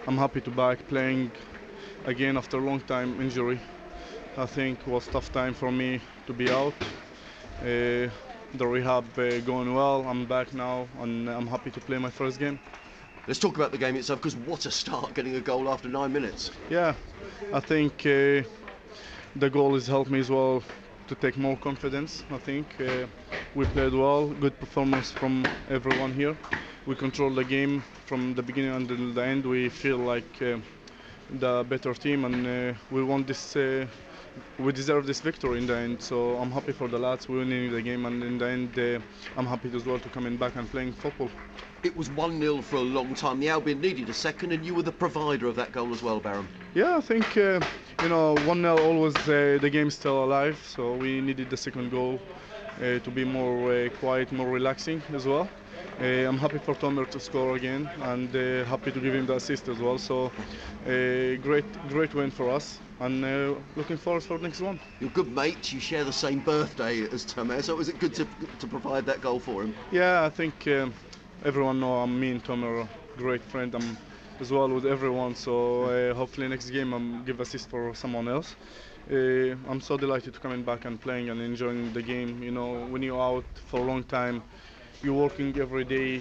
I'm happy to back playing again after a long time injury. I think it was tough time for me to be out. Uh, the rehab going well. I'm back now and I'm happy to play my first game. Let's talk about the game itself, because what a start, getting a goal after 9 minutes. Yeah, I think the goal has helped me as well to take more confidence. I think we played well, good performance from everyone here. We controlled the game from the beginning until the end. We feel like the better team, and we want this. We deserve this victory in the end. So I'm happy for the lads. We winning the game, and in the end, I'm happy as well to coming back and playing football. It was 1-0 for a long time. The Albion needed a second, and you were the provider of that goal as well, Baron. Yeah, I think 1-0 always the game's still alive. So we needed the second goal to be more quiet, more relaxing as well. I'm happy for Tomer to score again, and happy to give him the assist as well. So great win for us, and looking forward for the next one. You're good mates, you share the same birthday as Tomer, so was it good to provide that goal for him? Yeah, I think everyone know me and Tomer are great friend. I'm as well with everyone, so hopefully next game I'm give assist for someone else. I'm so delighted to coming back and playing and enjoying the game. You know, when you're out for a long time, you're working every day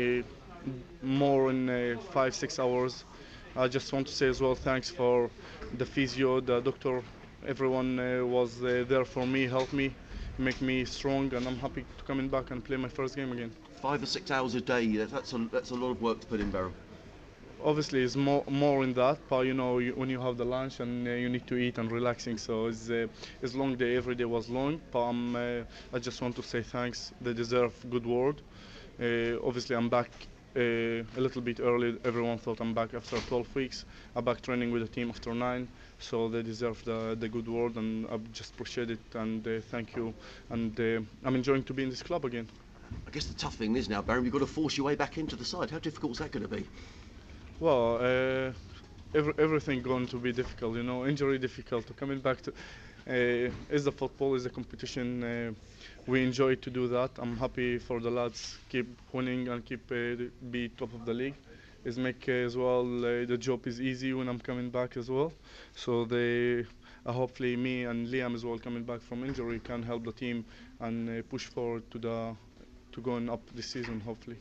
more than 5-6 hours. I just want to say as well thanks for the physio, the doctor, everyone was there for me, helped me, make me strong, and I'm happy to coming back and play my first game again. 5 or 6 hours a day, that's a lot of work to put in, Baron. Obviously it's more in that, but you know when you have the lunch and you need to eat and relaxing, so it's long day. Every day was long, but I just want to say thanks. They deserve good word. Obviously I'm back a little bit early. Everyone thought I'm back after 12 weeks. I'm back training with the team after 9, so they deserve the good word, and I just appreciate it, and thank you, and I'm enjoying to be in this club again. I guess the tough thing is now, Baron, you've got to force your way back into the side. How difficult is that going to be? Well, everything going to be difficult, you know, injury difficult. To coming back to is the football, is a competition. We enjoy to do that. I'm happy for the lads keep winning and keep be top of the league. Is make as well the job is easy when I'm coming back as well. So they hopefully me and Liam as well coming back from injury can help the team and push forward to going up this season hopefully.